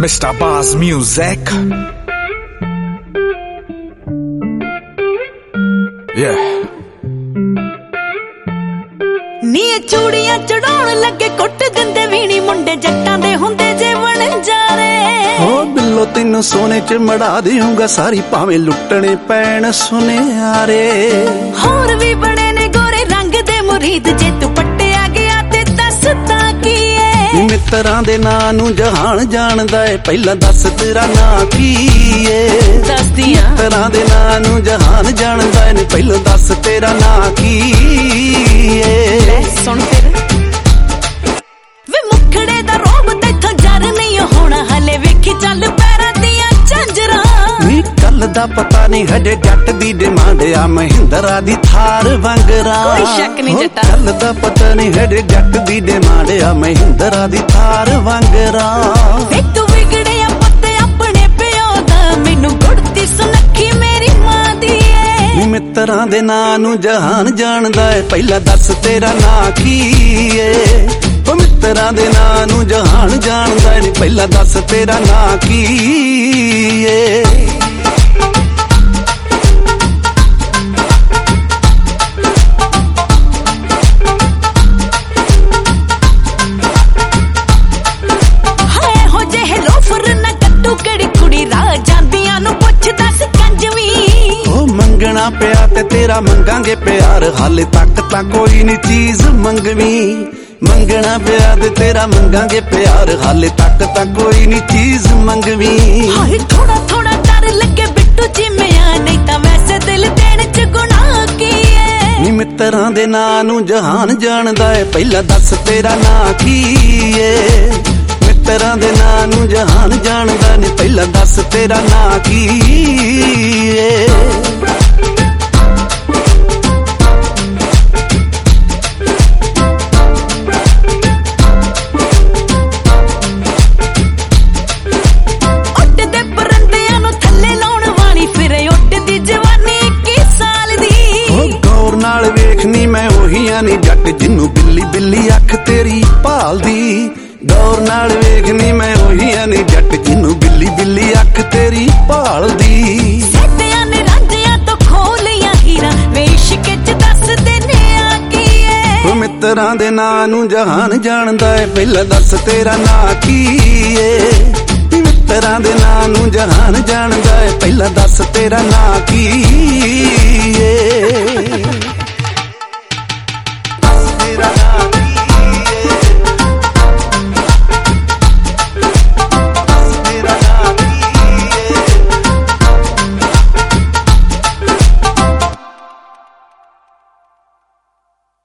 Mr. Buzz Music. Yeah. ਨੀ ਚੂੜੀਆਂ ਚੜਾਉਣ ਲੱਗੇ ਕੁੱਟ ਦਿੰਦੇ ਵੀਣੀ ਮੁੰਡੇ ਜੱਟਾਂ ਦੇ ਹੁੰਦੇ ਜੇ ਵਣਜਾਰੇ। ਹੋ ਬਿੱਲੋ ਤੈਨੂੰ ਸੋਨੇ ਚ ਮੜਾ ਦੇਊਂਗਾ ਸਾਰੀ ਭਾਵੇਂ ਲੁੱਟਣੇ ਪੈਣ ਸੁਨਿਆਰੇ। ਹੋਰ ਵੀ ਬੜੇ ਨੇ ਗੋਰੇ ਰੰਗ ਦੇ ਮੁਰੀਦ ਜੇ ਤੂੰ ਪੱਟਿਆ ਗਿਆ ਤੇ ਦੱਸਦਾ ਕੀ ਏ। ਮਿੱਤਰਾਂ ਦੇ ਨਾਂ ਨੂੰ ਜਹਾਨ ਜਾਣਦਾ ਏ ਪਹਿਲਾਂ ਦੱਸ ਤੇਰਾ ਨਾਂ ਕੀ ਏ। ਦੱਸਦੀਆਂ ਮਿੱਤਰਾਂ ਦੇ ਨਾਂ ਨੂੰ ਜਹਾਨ ਜਾਣਦਾ ਏ ਪਹਿਲਾਂ ਦੱਸ ਤੇਰਾ ਨਾਂ ਕੀ ਏ। ਸੁਣ ਫਿਰ ਵੇ ਮੁਖੜੇ ਦਾ ਰੋਬ ਤੈਥੋਂ ਜਰ ਨਹੀਂ ਹੋਣਾ ਹਲੇ ਵੇਖੀ ਚੱਲ ਪੈਰਾਂ ਦੀਆਂ ਝਾਂਜਰਾਂ। ਨੀ ਕੱਲ ਦਾ ਪਤਾ ਨਹੀਂ ਹਜੇ ਜੱਟ ਦੀ ਡਿਮਾਂਡ ਆ ਮਹਿੰਦਰਾ ਦੀ ਥਾਰ ਵਾਂਗਰਾ। ਕੋਈ ਸ਼ੱਕ ਨਹੀਂ ਜੱਟਾ ਕੱਲ ਦਾ ਪਤਾ ਨਹੀਂ ਹਜੇ ਜੱਟ ਦੀ ਡਿਮਾਂਡ ਆ ਮਹਿੰਦਰਾ ਦੀ ਥਾਰ ਵਾਂਗਰਾ। ਵੇ ਤੂੰ ਵਿਗੜਿਆ ਪੁੱਤ ਆਪਣੇ ਪਿਓ ਦਾ ਮੈਨੂੰ ਗੁੜਤੀ ਸੁਨੱਖੀ ਮੇਰੀ ਮਾਂ ਦੀ ਏ। ਨੀ ਮਿੱਤਰਾਂ ਦੇ ਨਾਂ ਨੂੰ ਜਹਾਨ ਜਾਣਦਾ ਏ ਪਹਿਲਾਂ ਦੱਸ ਤੇਰਾ ਨਾਂ ਕੀ ਏ। ਉਹ ਮਿੱਤਰਾਂ ਦੇ ਨਾਂ ਨੂੰ ਜਹਾਨ ਜਾਣਦਾ ਏ ਪਹਿਲਾਂ ਦੱਸ ਤੇਰਾ ਨਾਂ ਕੀ ਏ। ਮੰਗਣਾ ਪਿਆ ਤੇ ਤੇਰਾ ਮੰਗਾਂਗੇ ਪਿਆਰ ਹਾਲੇ ਤੱਕ ਤਾਂ ਕੋਈ ਨੀ ਚੀਜ਼ ਮੰਗਵੀਂ। ਮੰਗਣਾ ਪਿਆ ਤੇ ਤੇਰਾ ਮੰਗਾਂਗੇ ਪਿਆਰ ਹਾਲੇ ਤੱਕ ਤਾਂ ਕੋਈ ਨੀ ਚੀਜ਼ ਮੰਗਵੀਂ। ਹਾਏ ਥੋੜਾ ਥੋੜਾ ਡਰ ਲੱਗੇ ਬਿੱਟੂ ਜਿਵੇਂ ਨਹੀਂ ਤਾਂ ਵੈਸੇ ਦਿਲ ਦੇਣ ਚ ਗੁਨਾਹ ਕੀ ਏ। ਨੀ ਮਿੱਤਰਾਂ ਦੇ ਨਾਂ ਨੂੰ ਜਹਾਨ ਜਾਣਦਾ ਏ ਪਹਿਲਾਂ ਦੱਸ ਤੇਰਾ ਨਾਂ ਕੀ ਏ। ਮਿੱਤਰਾਂ ਦੇ ਨਾਂ ਨੂੰ ਜਹਾਨ ਜਾਣਦਾ ਨੀ ਪਹਿਲਾਂ ਦੱਸ ਤੇਰਾ ਨਾਂ ਕੀ ਏ। ਨਾਲ ਵੇਖਨੀ ਮੈਂ ਉਹੀ ਨੀ ਜੱਟ ਜਿੰਨੂੰ ਬਿੱਲੀ ਬਿੱਲੀ ਅੱਖ ਤੇਰੀ ਭਾਲਦੀ। ਗੌਰ ਨਾਲ ਵੇਖਨੀ ਮੈਂ ਉਹੀ ਨੀ ਜੱਟ ਜਿੰਨੂੰ ਬਿੱਲੀ ਬਿੱਲੀ ਅੱਖ ਤੇਰੀ ਭਾਲਦੀ। ਸੱਤਿਆਂ ਨੇ ਰਾਂਝਿਆਂ ਤੋਂ ਖੋਲੀਆਂ ਹੀਰਾਂ ਵੇ ਇਸ਼ਕ ਚ ਦੱਸਦੇ ਨੇ ਆ ਕੀ ਏ। ਉਹ ਮਿੱਤਰਾਂ ਦੇ ਨਾਂ ਨੂੰ ਜਹਾਨ ਜਾਣਦਾ ਏ ਪਹਿਲਾਂ ਦੱਸ ਤੇਰਾ ਨਾਂ ਕੀ ਏ। ਮਿੱਤਰਾਂ ਦੇ ਨਾਂ ਨੂੰ ਜਹਾਨ ਜਾਣਦਾ ਏ ਪਹਿਲਾਂ ਦੱਸ ਤੇਰਾ ਨਾਂ ਕੀ ਏ।